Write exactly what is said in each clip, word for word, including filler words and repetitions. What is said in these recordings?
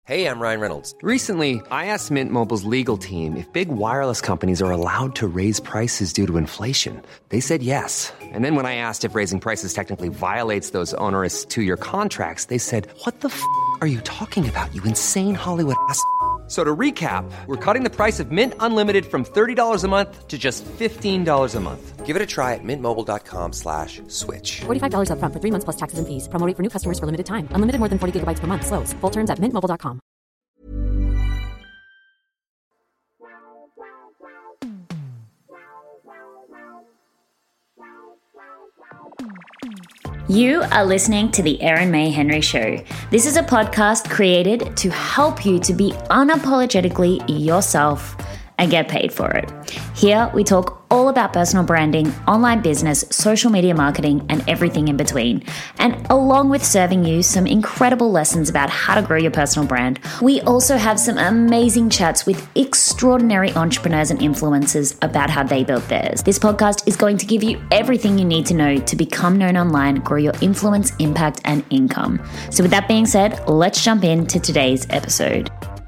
Hey, I'm Ryan Reynolds. Recently, I asked Mint Mobile's legal team if big wireless companies are allowed to raise prices due to inflation. They said yes. And then when I asked if raising prices technically violates those onerous two-year contracts, they said, what the f*** are you talking about, you insane Hollywood ass f- So to recap, we're cutting the price of Mint Unlimited from thirty dollars a month to just fifteen dollars a month. Give it a try at mintmobile.com slash switch. forty-five dollars up front for three months plus taxes and fees. Promo rate for new customers for limited time. Unlimited more than forty gigabytes per month. Slows full terms at mint mobile dot com. You are listening to The Erin May Henry Show. This is a podcast created to help you to be unapologetically yourself and get paid for it. Here, we talk all about personal branding, online business, social media marketing, and everything in between. And along with serving you some incredible lessons about how to grow your personal brand, we also have some amazing chats with extraordinary entrepreneurs and influencers about how they built theirs. This podcast is going to give you everything you need to know to become known online, grow your influence, impact, and income. So with that being said, let's jump into today's episode.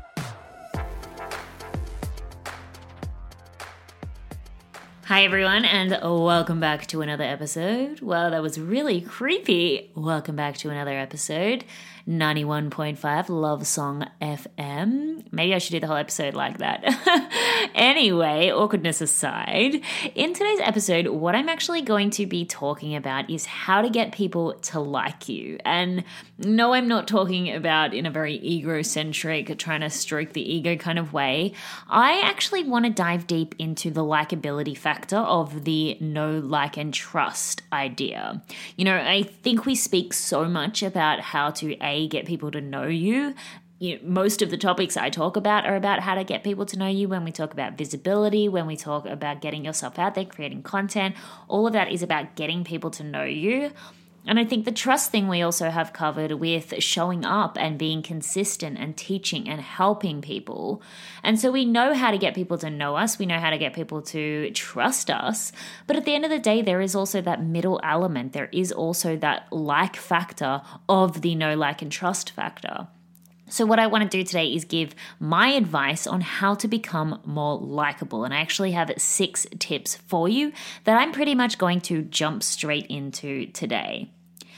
Hi everyone, and welcome back to another episode. Wow, that was really creepy. Welcome back to another episode. ninety-one point five Love Song F M. Maybe I should do the whole episode like that. Anyway, awkwardness aside, in today's episode, what I'm actually going to be talking about is how to get people to like you. And no, I'm not talking about in a very egocentric, trying to stroke the ego kind of way. I actually want to dive deep into the likability factor of the know, like, and trust idea. You know, I think we speak so much about how to A, get people to know you. You know, most of the topics I talk about are about how to get people to know you. When we talk about visibility, when we talk about getting yourself out there, creating content, all of that is about getting people to know you. And I think the trust thing we also have covered with showing up and being consistent and teaching and helping people. And so we know how to get people to know us. We know how to get people to trust us. But at the end of the day, there is also that middle element. There is also that like factor of the know, like, and trust factor. So what I want to do today is give my advice on how to become more likable. And I actually have six tips for you that I'm pretty much going to jump straight into today.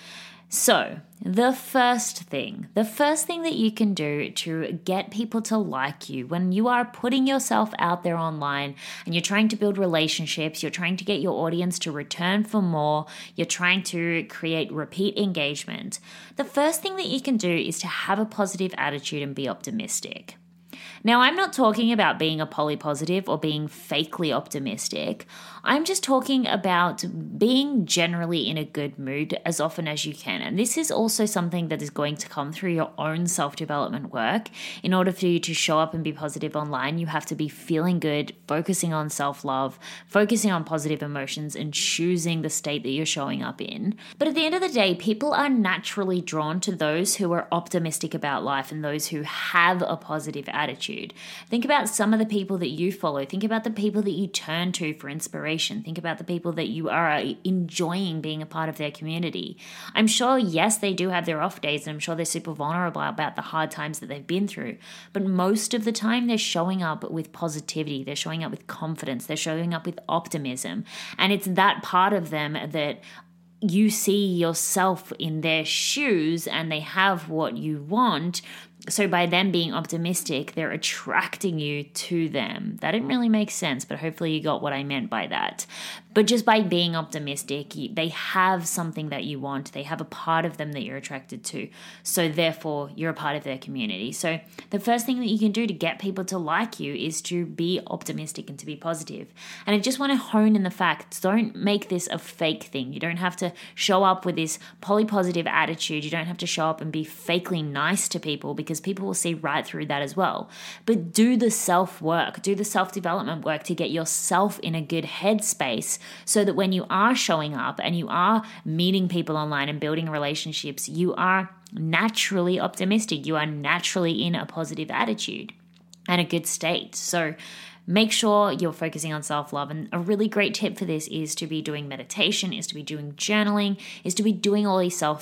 So the first thing, the first thing that you can do to get people to like you when you are putting yourself out there online and you're trying to build relationships, you're trying to get your audience to return for more, you're trying to create repeat engagement, the first thing that you can do is to have a positive attitude and be optimistic. Now, I'm not talking about being a polypositive or being fakely optimistic. I'm just talking about being generally in a good mood as often as you can. And this is also something that is going to come through your own self-development work. In order for you to show up and be positive online, you have to be feeling good, focusing on self-love, focusing on positive emotions, and choosing the state that you're showing up in. But at the end of the day, people are naturally drawn to those who are optimistic about life and those who have a positive attitude. Think about some of the people that you follow. Think about the people that you turn to for inspiration. Think about the people that you are enjoying being a part of their community. I'm sure, yes, they do have their off days, and I'm sure they're super vulnerable about the hard times that they've been through. But most of the time, they're showing up with positivity. They're showing up with confidence. They're showing up with optimism. And it's that part of them that you see yourself in their shoes, and they have what you want. So by them being optimistic, they're attracting you to them. That didn't really make sense, but hopefully you got what I meant by that. But just by being optimistic, they have something that you want. They have a part of them that you're attracted to. So therefore, you're a part of their community. So the first thing that you can do to get people to like you is to be optimistic and to be positive. And I just want to hone in the facts. Don't make this a fake thing. You don't have to show up with this polypositive attitude. You don't have to show up and be fakely nice to people, because people will see right through that as well. But do the self-work, do the self-development work to get yourself in a good headspace, so that when you are showing up and you are meeting people online and building relationships, you are naturally optimistic. You are naturally in a positive attitude and a good state. So make sure you're focusing on self-love. And a really great tip for this is to be doing meditation, is to be doing journaling, is to be doing all these self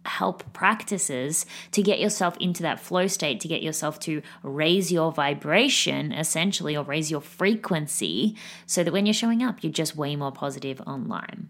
help practices to get yourself into that flow state, to get yourself to raise your vibration, essentially, or raise your frequency, so that when you're showing up, you're just way more positive online.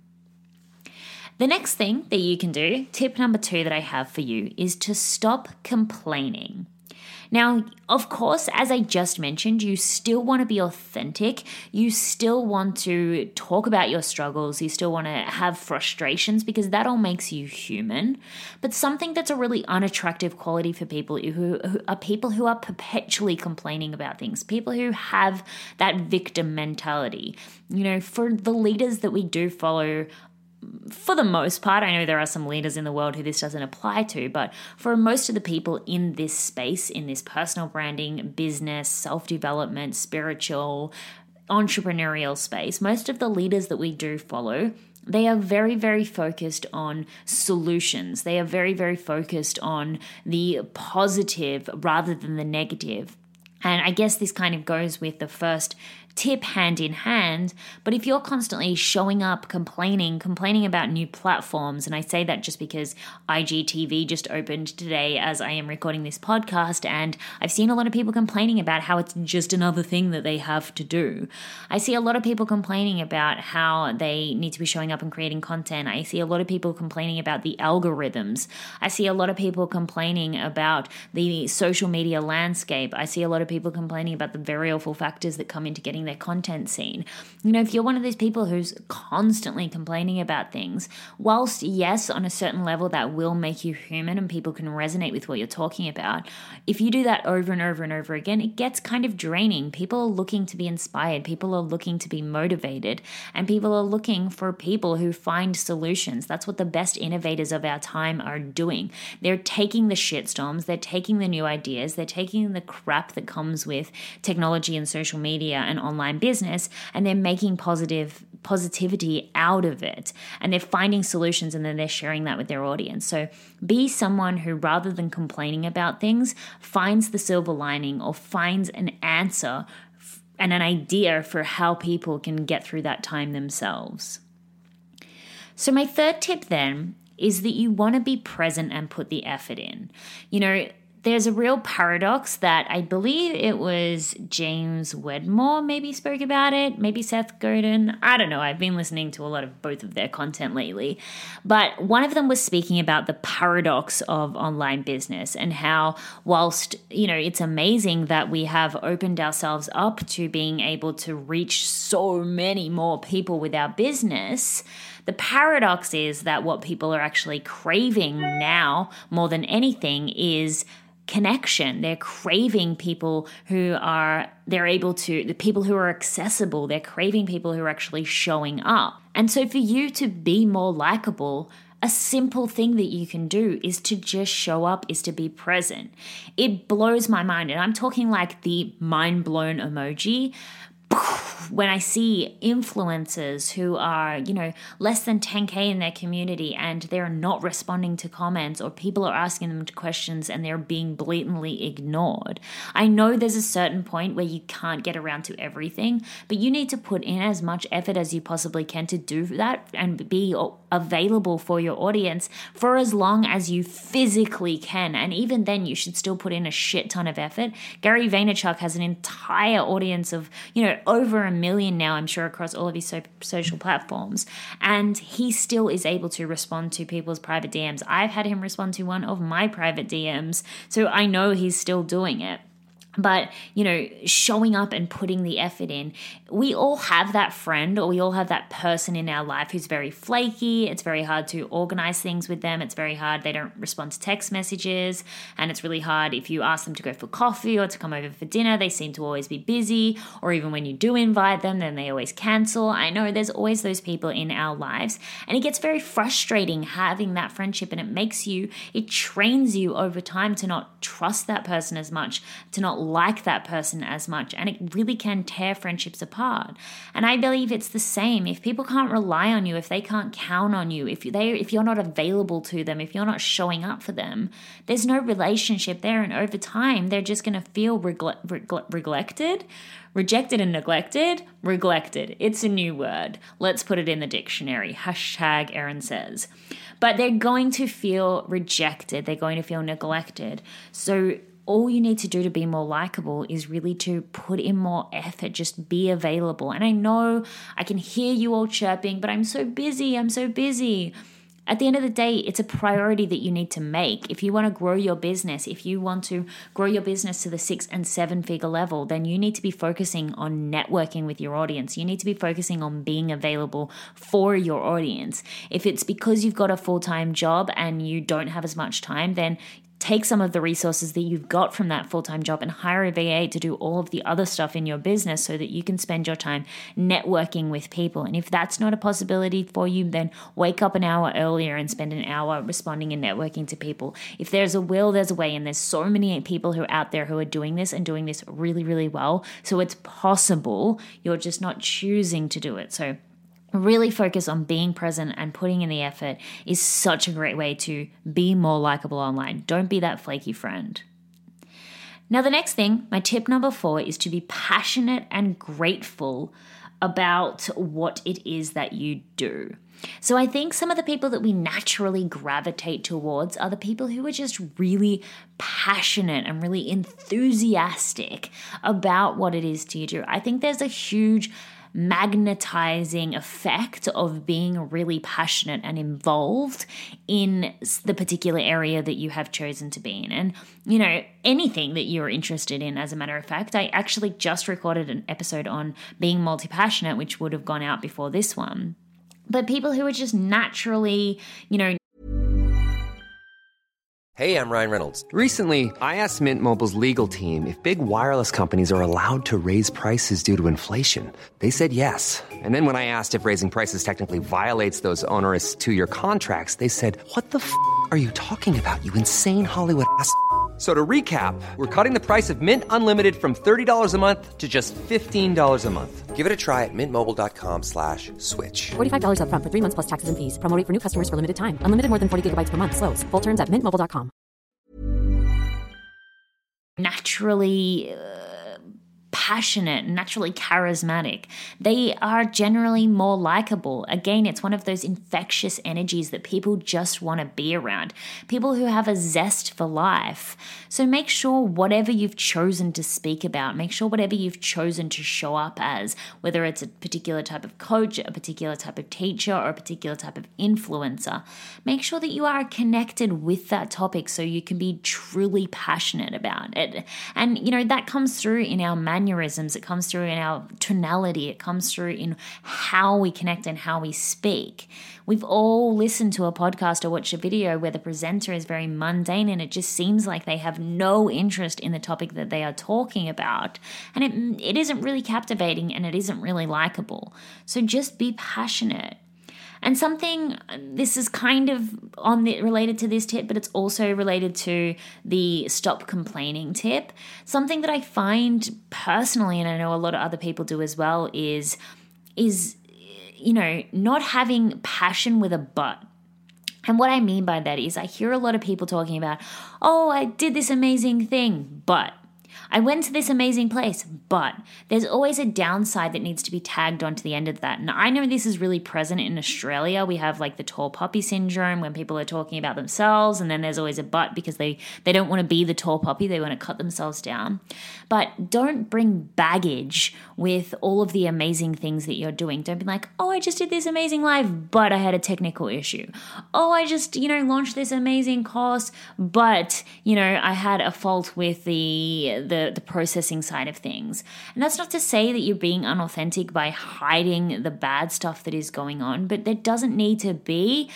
The next thing that you can do, tip number two that I have for you, is to stop complaining. Now, of course, as I just mentioned, you still want to be authentic. You still want to talk about your struggles. You still want to have frustrations, because that all makes you human. But something that's a really unattractive quality for people who, who are people who are perpetually complaining about things, people who have that victim mentality. You know, for the leaders that we do follow, for the most part, I know there are some leaders in the world who this doesn't apply to, but for most of the people in this space, in this personal branding, business, self-development, spiritual, entrepreneurial space, most of the leaders that we do follow, they are very, very focused on solutions. They are very, very focused on the positive rather than the negative. And I guess this kind of goes with the first tip hand in hand, but if you're constantly showing up, complaining, complaining about new platforms, and I say that just because I G T V just opened today as I am recording this podcast, and I've seen a lot of people complaining about how it's just another thing that they have to do. I see a lot of people complaining about how they need to be showing up and creating content. I see a lot of people complaining about the algorithms. I see a lot of people complaining about the social media landscape. I see a lot of people complaining about the very awful factors that come into getting their content seen. You know, if you're one of those people who's constantly complaining about things, whilst yes, on a certain level that will make you human and people can resonate with what you're talking about, if you do that over and over and over again, it gets kind of draining. People are looking to be inspired, people are looking to be motivated, and people are looking for people who find solutions. That's what the best innovators of our time are doing. They're taking the shitstorms, they're taking the new ideas, they're taking the crap that comes with technology and social media and online online business, and they're making positive positivity out of it, and they're finding solutions, and then they're sharing that with their audience. So be someone who, rather than complaining about things, finds the silver lining or finds an answer and an idea for how people can get through that time themselves. So my third tip then is that you want to be present and put the effort in. You know, there's a real paradox that I believe it was James Wedmore maybe spoke about it, maybe Seth Godin. I don't know. I've been listening to a lot of both of their content lately. But one of them was speaking about the paradox of online business and how, whilst, you know, it's amazing that we have opened ourselves up to being able to reach so many more people with our business, the paradox is that what people are actually craving now more than anything is connection. They're craving people who are, they're able to, the people who are accessible. They're craving people who are actually showing up. And so for you to be more likable, a simple thing that you can do is to just show up, is to be present. It blows my mind. And I'm talking like the mind blown emoji. When I see influencers who are, you know, less than ten K in their community and they're not responding to comments, or people are asking them questions and they're being blatantly ignored. I know there's a certain point where you can't get around to everything, but you need to put in as much effort as you possibly can to do that and be available for your audience for as long as you physically can. And even then, you should still put in a shit ton of effort. Gary Vaynerchuk has an entire audience of, you know, over a million now, I'm sure, across all of his so- social platforms. And he still is able to respond to people's private D Ms. I've had him respond to one of my private D Ms, so I know he's still doing it. But, you know, showing up and putting the effort in, we all have that friend or we all have that person in our life who's very flaky. It's very hard to organize things with them. It's very hard. They don't respond to text messages. And it's really hard if you ask them to go for coffee or to come over for dinner. They seem to always be busy. Or even when you do invite them, then they always cancel. I know there's always those people in our lives. And it gets very frustrating having that friendship, and it makes you, it trains you over time to not trust that person as much, to not like that person as much, and it really can tear friendships apart. And I believe it's the same. If people can't rely on you, if they can't count on you, if they if you're not available to them, if you're not showing up for them, there's no relationship there. And over time, they're just going to feel regle- regle- neglected, rejected and neglected, neglected. It's a new word. Let's put it in the dictionary. Hashtag Erin says. But they're going to feel rejected. They're going to feel neglected. So all you need to do to be more likable is really to put in more effort, just be available. And I know I can hear you all chirping, but I'm so busy, I'm so busy. At the end of the day, it's a priority that you need to make. If you want to grow your business, if you want to grow your business to the six and seven figure level, then you need to be focusing on networking with your audience. You need to be focusing on being available for your audience. If it's because you've got a full-time job and you don't have as much time, then take some of the resources that you've got from that full-time job and hire a V A to do all of the other stuff in your business so that you can spend your time networking with people. And if that's not a possibility for you, then wake up an hour earlier and spend an hour responding and networking to people. If there's a will, there's a way. And there's so many people who are out there who are doing this and doing this really, really well. So it's possible. You're just not choosing to do it. So really focus on being present and putting in the effort is such a great way to be more likable online. Don't be that flaky friend. Now, the next thing, my tip number four, is to be passionate and grateful about what it is that you do. So I think some of the people that we naturally gravitate towards are the people who are just really passionate and really enthusiastic about what it is to do. I think there's a huge magnetizing effect of being really passionate and involved in the particular area that you have chosen to be in. And, you know, anything that you're interested in, as a matter of fact. I actually just recorded an episode on being multi-passionate, which would have gone out before this one. But people who are just naturally, you know, Hey, I'm Ryan Reynolds. Recently, I asked Mint Mobile's legal team if big wireless companies are allowed to raise prices due to inflation. They said yes. And then when I asked if raising prices technically violates those onerous two-year contracts, they said, "What the f*** are you talking about, you insane Hollywood ass f- So to recap, we're cutting the price of Mint Unlimited from thirty dollars a month to just fifteen dollars a month. Give it a try at mintmobile.com slash switch. forty-five dollars up front for three months plus taxes and fees. Promo rate for new customers for limited time. Unlimited more than forty gigabytes per month. Slows full terms at mint mobile dot com. naturally uh, passionate, naturally charismatic. They are generally more likable. Again, it's one of those infectious energies that people just want to be around. People who have a zest for life. So make sure whatever you've chosen to speak about, make sure whatever you've chosen to show up as, whether it's a particular type of coach, a particular type of teacher, or a particular type of influencer, make sure that you are connected with that topic so you can be truly passionate about it. And, you know, that comes through in our mannerisms, it comes through in our tonality, it comes through in how we connect and how we speak. We've all listened to a podcast or watched a video where the presenter is very mundane and it just seems like they have no interest in the topic that they are talking about. And it, it isn't really captivating and it isn't really likable. So just be passionate. And something, this is kind of on the, related to this tip, but it's also related to the stop complaining tip. Something that I find personally, and I know a lot of other people do as well, is, is you know, not having passion with a but. And what I mean by that is I hear a lot of people talking about, oh, I did this amazing thing, but I went to this amazing place, but there's always a downside that needs to be tagged onto the end of that. And I know this is really present in Australia. We have like the tall poppy syndrome when people are talking about themselves, and then there's always a but because they, they don't want to be the tall poppy. They want to cut themselves down. But don't bring baggage with all of the amazing things that you're doing. Don't be like, oh, I just did this amazing live, but I had a technical issue. Oh, I just, you know, launched this amazing course, but, you know, I had a fault with the the the processing side of things. And that's not to say that you're being unauthentic by hiding the bad stuff that is going on, but there doesn't need to be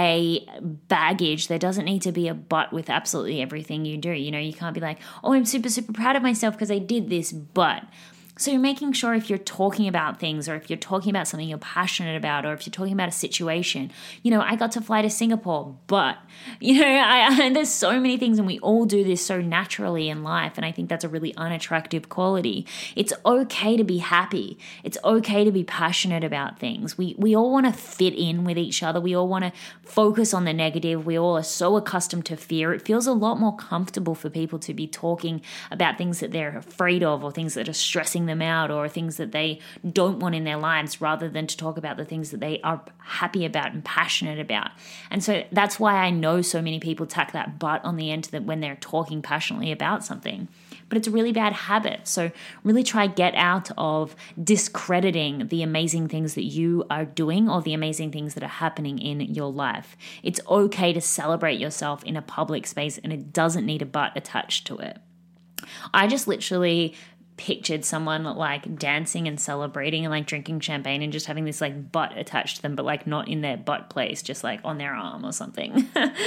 a baggage. There doesn't need to be a but with absolutely everything you do. You know, you can't be like, oh, I'm super, super proud of myself because I did this, but. So you're making sure if you're talking about things, or if you're talking about something you're passionate about, or if you're talking about a situation, you know, I got to fly to Singapore, but, you know, I, I there's so many things, and we all do this so naturally in life. And I think that's a really unattractive quality. It's okay to be happy. It's okay to be passionate about things. We, we all want to fit in with each other. We all want to focus on the negative. We all are so accustomed to fear. It feels a lot more comfortable for people to be talking about things that they're afraid of, or things that are stressing them out, or things that they don't want in their lives, rather than to talk about the things that they are happy about and passionate about. And so that's why I know so many people tack that but on the end that when they're talking passionately about something. But it's a really bad habit. So really try get out of discrediting the amazing things that you are doing, or the amazing things that are happening in your life. It's okay to celebrate yourself in a public space, and it doesn't need a but attached to it. I just literally pictured someone like dancing and celebrating and like drinking champagne and just having this like butt attached to them, but like not in their butt place, just like on their arm or something.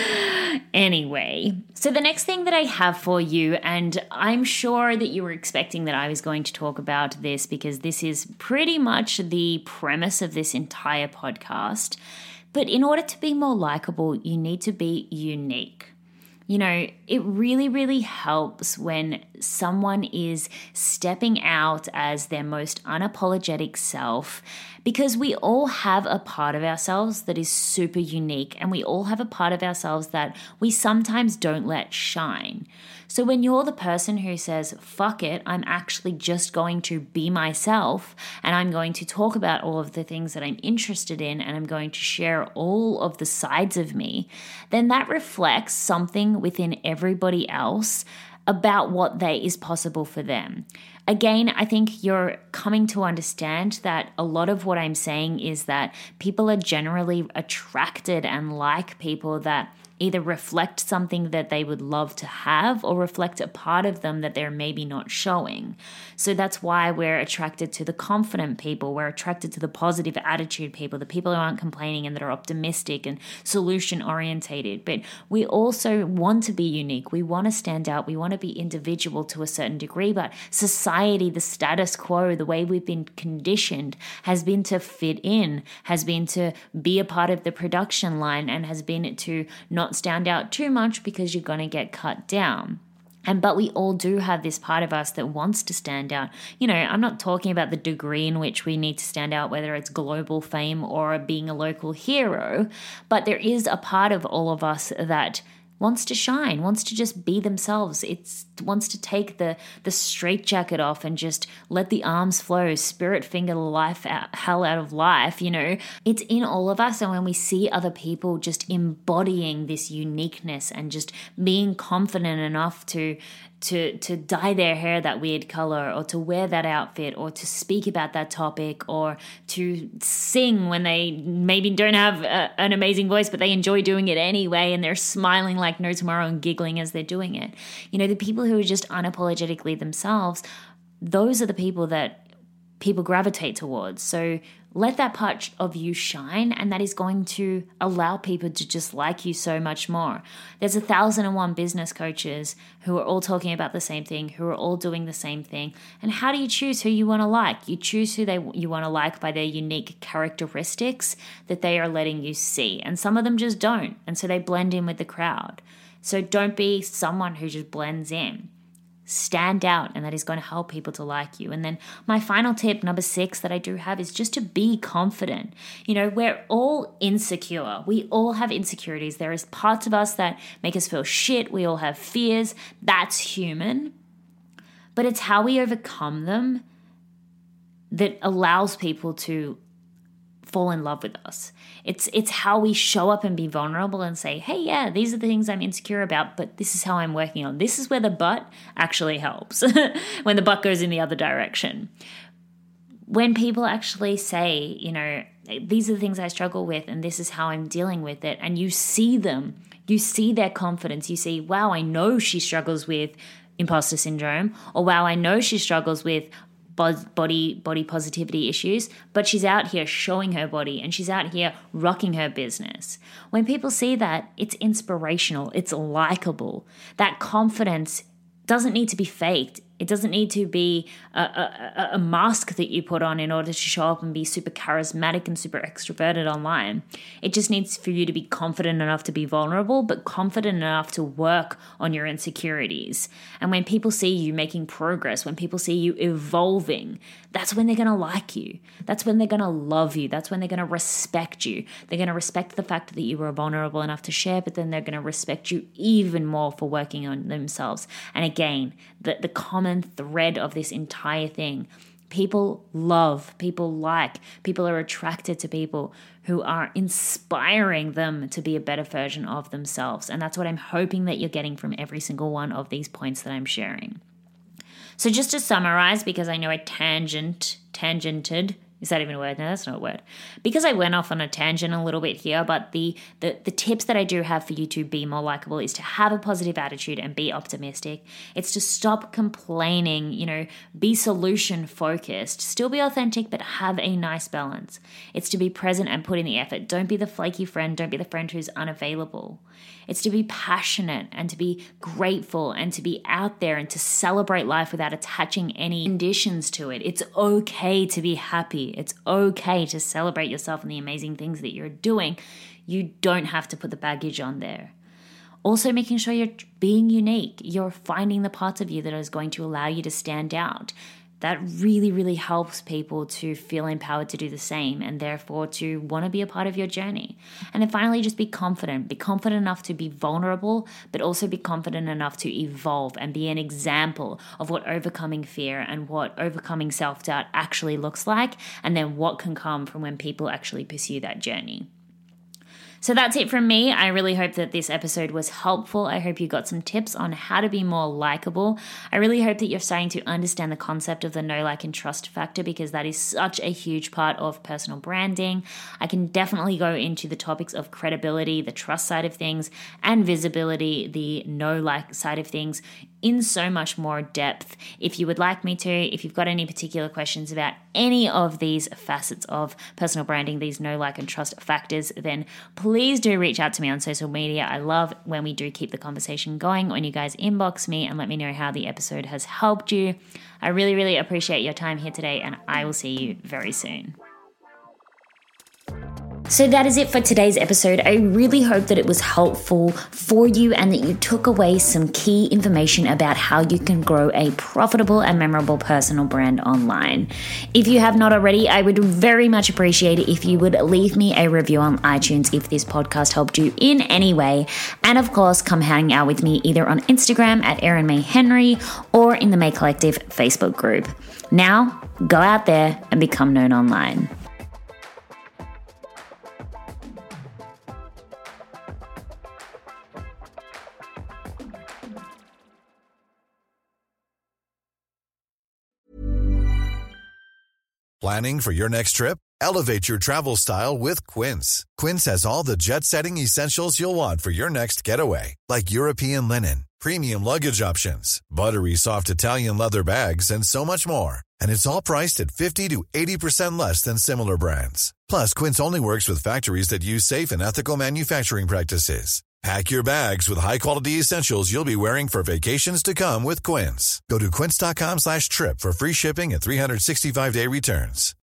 Anyway, so the next thing that I have for you, and I'm sure that you were expecting that I was going to talk about this, because this is pretty much the premise of this entire podcast. But in order to be more likable, you need to be unique. You know, it really, really helps when someone is stepping out as their most unapologetic self, because we all have a part of ourselves that is super unique, and we all have a part of ourselves that we sometimes don't let shine. So when you're the person who says, fuck it, I'm actually just going to be myself, and I'm going to talk about all of the things that I'm interested in, and I'm going to share all of the sides of me, then that reflects something within everybody else about what they is possible for them. Again, I think you're coming to understand that a lot of what I'm saying is that people are generally attracted and like people that either reflect something that they would love to have, or reflect a part of them that they're maybe not showing. So that's why we're attracted to the confident people. We're attracted to the positive attitude people, the people who aren't complaining and that are optimistic and solution orientated. But we also want to be unique. We want to stand out. We want to be individual to a certain degree. But society, the status quo, the way we've been conditioned has been to fit in, has been to be a part of the production line, and has been to not stand out too much because you're going to get cut down. And but we all do have this part of us that wants to stand out. You know, I'm not talking about the degree in which we need to stand out, whether it's global fame or being a local hero, but there is a part of all of us that wants to shine, wants to just be themselves. It wants to take the the straitjacket off and just let the arms flow, spirit finger the life out, hell out of life, you know. It's in all of us, and when we see other people just embodying this uniqueness and just being confident enough to to to dye their hair that weird color, or to wear that outfit, or to speak about that topic, or to sing when they maybe don't have a, an amazing voice, but they enjoy doing it anyway, and they're smiling like no tomorrow and giggling as they're doing it. You know, the people who are just unapologetically themselves, those are the people that people gravitate towards. So let that part of you shine, and that is going to allow people to just like you so much more. There's a thousand and one business coaches who are all talking about the same thing, who are all doing the same thing. And how do you choose who you want to like? You choose who they you want to like by their unique characteristics that they are letting you see. And some of them just don't, and so they blend in with the crowd. So don't be someone who just blends in. Stand out, and that is going to help people to like you. And then my final tip, number six, that I do have is just to be confident. You know, we're all insecure. We all have insecurities. There is parts of us that make us feel shit. We all have fears. That's human. But it's how we overcome them that allows people to fall in love with us. It's it's how we show up and be vulnerable and say, hey, yeah, these are the things I'm insecure about, but this is how I'm working on. This is where the but actually helps, when the but goes in the other direction. When people actually say, you know, these are the things I struggle with and this is how I'm dealing with it, and you see them, you see their confidence, you see, wow, I know she struggles with imposter syndrome, or wow, I know she struggles with body body positivity issues, but she's out here showing her body and she's out here rocking her business. When people see that, it's inspirational, it's likable. That confidence doesn't need to be faked. It doesn't need to be a, a, a mask that you put on in order to show up and be super charismatic and super extroverted online. It just needs for you to be confident enough to be vulnerable, but confident enough to work on your insecurities. And when people see you making progress, when people see you evolving, that's when they're going to like you. That's when they're going to love you. That's when they're going to respect you. They're going to respect the fact that you were vulnerable enough to share, but then they're going to respect you even more for working on themselves. And again, the, the common thread of this entire thing, people love, people like, people are attracted to people who are inspiring them to be a better version of themselves. And that's what I'm hoping that you're getting from every single one of these points that I'm sharing. So just to summarize, because I know I tangent, tangented, is that even a word? No, that's not a word. Because I went off on a tangent a little bit here, but the, the, the tips that I do have for you to be more likable is to have a positive attitude and be optimistic. It's to stop complaining, you know, be solution focused, still be authentic, but have a nice balance. It's to be present and put in the effort. Don't be the flaky friend. Don't be the friend who's unavailable. It's to be passionate and to be grateful and to be out there and to celebrate life without attaching any conditions to it. It's okay to be happy. It's okay to celebrate yourself and the amazing things that you're doing. You don't have to put the baggage on there. Also making sure you're being unique. You're finding the parts of you that is going to allow you to stand out. That really, really helps people to feel empowered to do the same and therefore to want to be a part of your journey. And then finally, just be confident. Be confident enough to be vulnerable, but also be confident enough to evolve and be an example of what overcoming fear and what overcoming self-doubt actually looks like, and then what can come from when people actually pursue that journey. So that's it from me. I really hope that this episode was helpful. I hope you got some tips on how to be more likable. I really hope that you're starting to understand the concept of the know, like, and trust factor, because that is such a huge part of personal branding. I can definitely go into the topics of credibility, the trust side of things, and visibility, the know, like side of things, in so much more depth. If you would like me to, if you've got any particular questions about any of these facets of personal branding, these know, like, and trust factors, then please do reach out to me on social media. I love when we do keep the conversation going, when you guys inbox me and let me know how the episode has helped you. I really, really appreciate your time here today, and I will see you very soon. So that is it for today's episode. I really hope that it was helpful for you and that you took away some key information about how you can grow a profitable and memorable personal brand online. If you have not already, I would very much appreciate it if you would leave me a review on iTunes if this podcast helped you in any way. And of course, come hang out with me either on Instagram at Erin May Henry or in the May Collective Facebook group. Now, go out there and become known online. Planning for your next trip? Elevate your travel style with Quince. Quince has all the jet-setting essentials you'll want for your next getaway, like European linen, premium luggage options, buttery soft Italian leather bags, and so much more. And it's all priced at fifty to eighty percent less than similar brands. Plus, Quince only works with factories that use safe and ethical manufacturing practices. Pack your bags with high-quality essentials you'll be wearing for vacations to come with Quince. Go to quince.com slash trip for free shipping and three sixty-five day returns.